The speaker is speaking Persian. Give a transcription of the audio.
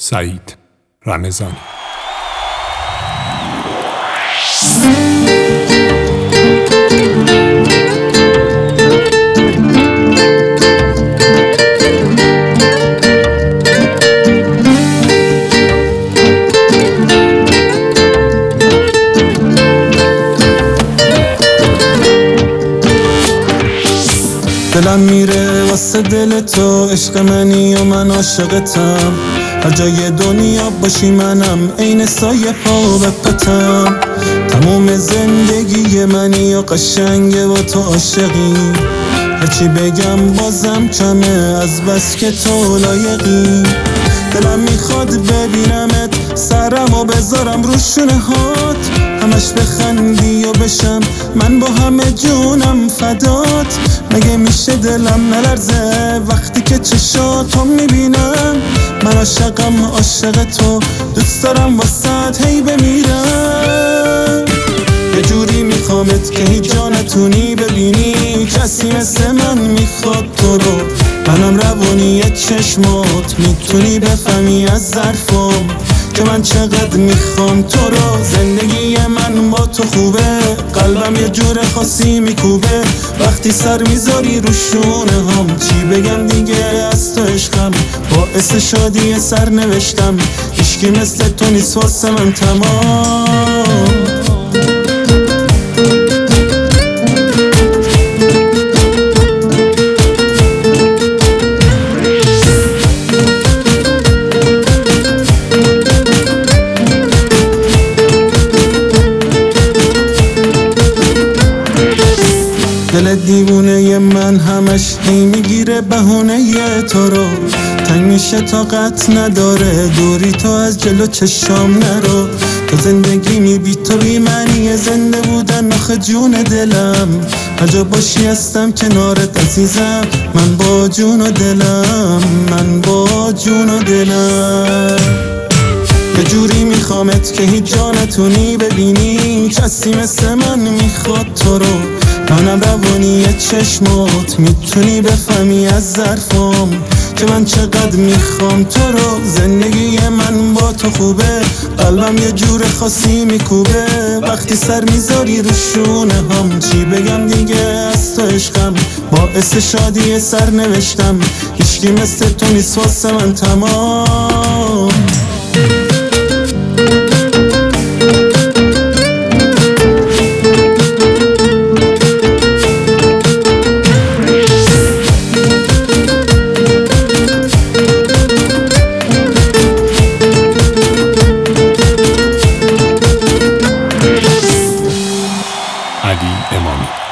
سعید رمضانی. دلم میره واسه دل تو، عشق منی و من عاشقتم. هر جای دنیا باشی منم عین سایه پا به پتم. تموم زندگی منی و قشنگه و تو عاشقی. هرچی بگم بازم کمه از بس که تو لایقی. دلم میخواد ببینمت، سرم و بذارم رو شونه هات، همش بخندی و بشم من با همه جونم فدات. مگه میشه دلم نلرزه وقتی که چشاتو میبینم؟ من عاشقم، عاشق تو، دوست دارم واسه هی بمیرم. یه جوری میخوامت که هیچ جا نتونی ببینی کسی مثل من میخواد تو رو. منم روانی چشمات، میتونی بفهمی از ظرفم که من چقدر میخوام تو رو. زندگی من با تو خوبه، قلبم یه جور خاصی میکوبه وقتی سر میذاری رو شونه هم. چی بگم دیگه از تو عشقم، باعث شادی سر نوشتم. هیچکی مثل تو نیست واسه من تمام. دل دیوونه من همش هی میگیره بهونه تو رو. تنگ میشه طاقت نداره دوری تو از جلو چشام نرو. تو زندگی می بی تو بی معنی زنده بودن آخه جون دلم. هر جا باشی هستم کنارت عزیزم، من با جون و دلم، من با جون و دلم. یه جوری میخوامت که هیچ جا نتونی ببینی کسی مثل من میخواد تو رو. منم روانی چشمات، میتونی بفهمی از ظرفم که من چقدر میخوام تو رو. زندگی من با تو خوبه، قلبم یه جور خاصی میکوبه وقتی سر میذاری رو شونه هم. چی بگم دیگه از تو عشقم، باعث شادی سر نوشتم. هیچکی مثل تو نیست واسه من تمام. علی امامی.